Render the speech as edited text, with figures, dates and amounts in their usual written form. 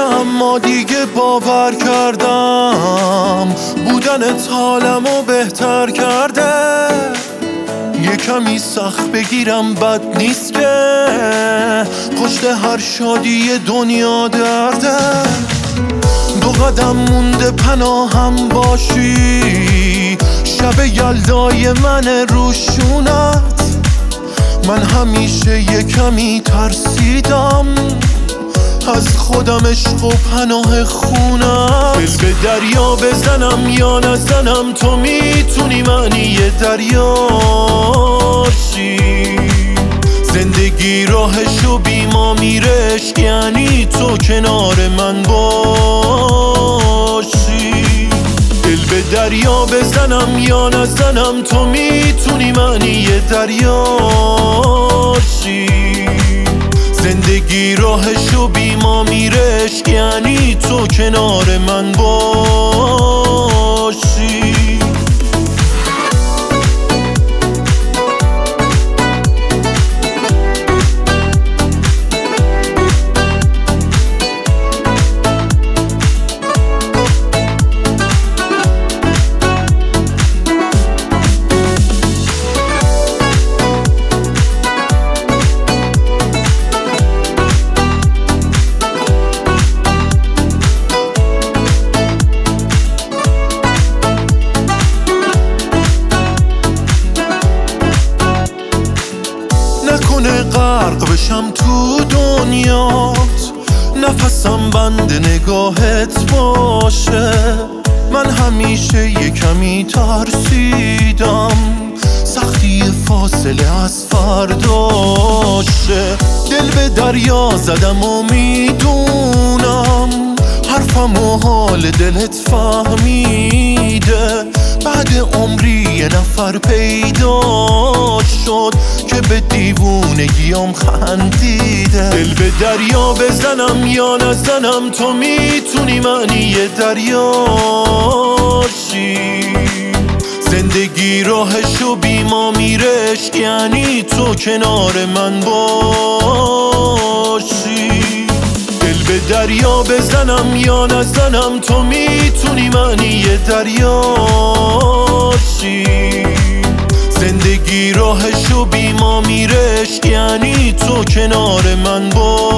اما دیگه باور کردم بودنت حالمو بهتر کرده. یه کمی سخت بگیرم بد نیست که پشت هر شادی دنیا درده. 2 قدم مونده پناهم باشی، شب یلدای من روشونت. من همیشه یه کمی ترسیدم از خودم، عشق و پناه خونم. دل به دریا بزنم یا نزنم، تو میتونی معنی دریاشی. زندگی راهشو بی ما میره، عشق یعنی تو کنار من باشی. دل به دریا بزنم یا نزنم، تو میتونی معنی دریاشی. زندگی راهشو بی ما میره، عشق یعنی تو کنار من باشی. نکنه غرق بشم تو دنیات، نفسم بند نگاهت باشه. من همیشه یه کمی ترسیدم سختی فاصله از فرداشه. دل به دریا زدم و میدونم حرفم و حال دلت فهمیده. بعد عمری یه نفر پیدا شد که به دیوونگیام خندیده. دل به دریا بزنم یا نزنم، تو میتونی معنی دریاشی. زندگی راهشو بی ما میره، عشق یعنی تو کنار من باشی. دل به دریا بزنم یا نزنم، تو میتونی معنی دریاشی. زندگی راهشو بی ما میره، عشق یعنی تو کنار من باشی.